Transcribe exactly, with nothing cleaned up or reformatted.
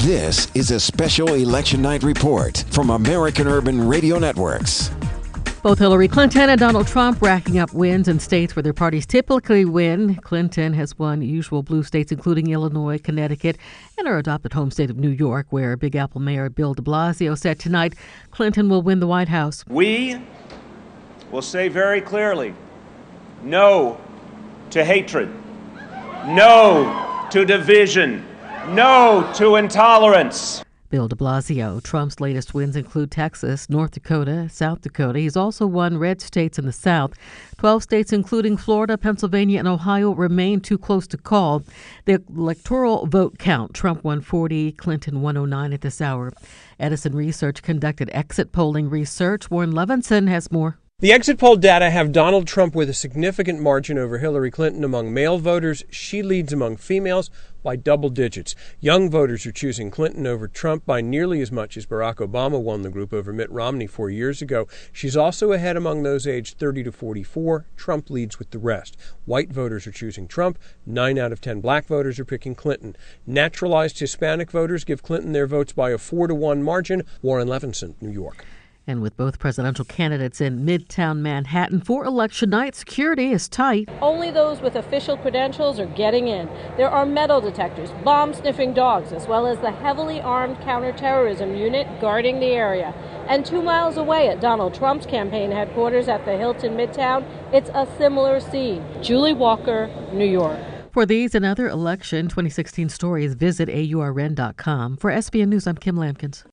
This is a special election night report from American Urban Radio Networks. Both Hillary Clinton and Donald Trump racking up wins in states where their parties typically win. Clinton has won usual blue states, including Illinois, Connecticut, and her adopted home state of New York, where Big Apple Mayor Bill de Blasio said tonight Clinton will win the White House. We will say very clearly, no to hatred, no to division, no to intolerance. Bill de Blasio. Trump's latest wins include Texas, North Dakota, South Dakota. He's also won red states in the South. Twelve states, including Florida, Pennsylvania, and Ohio, remain too close to call. The electoral vote count, Trump won forty, Clinton one oh nine at this hour. Edison Research conducted exit polling research. Warren Levinson has more. The exit poll data have Donald Trump with a significant margin over Hillary Clinton among male voters. She leads among females by double digits. Young voters are choosing Clinton over Trump by nearly as much as Barack Obama won the group over Mitt Romney four years ago. She's also ahead among those aged thirty to forty-four. Trump leads with the rest. White voters are choosing Trump. Nine out of ten black voters are picking Clinton. Naturalized Hispanic voters give Clinton their votes by a four to one margin. Warren Levinson, New York. And with both presidential candidates in Midtown Manhattan for election night, security is tight. Only those with official credentials are getting in. There are metal detectors, bomb-sniffing dogs, as well as the heavily armed counterterrorism unit guarding the area. And two miles away at Donald Trump's campaign headquarters at the Hilton Midtown, it's a similar scene. Julie Walker, New York. For these and other election twenty sixteen stories, visit A U R N dot com. For S B N News, I'm Kim Lampkins.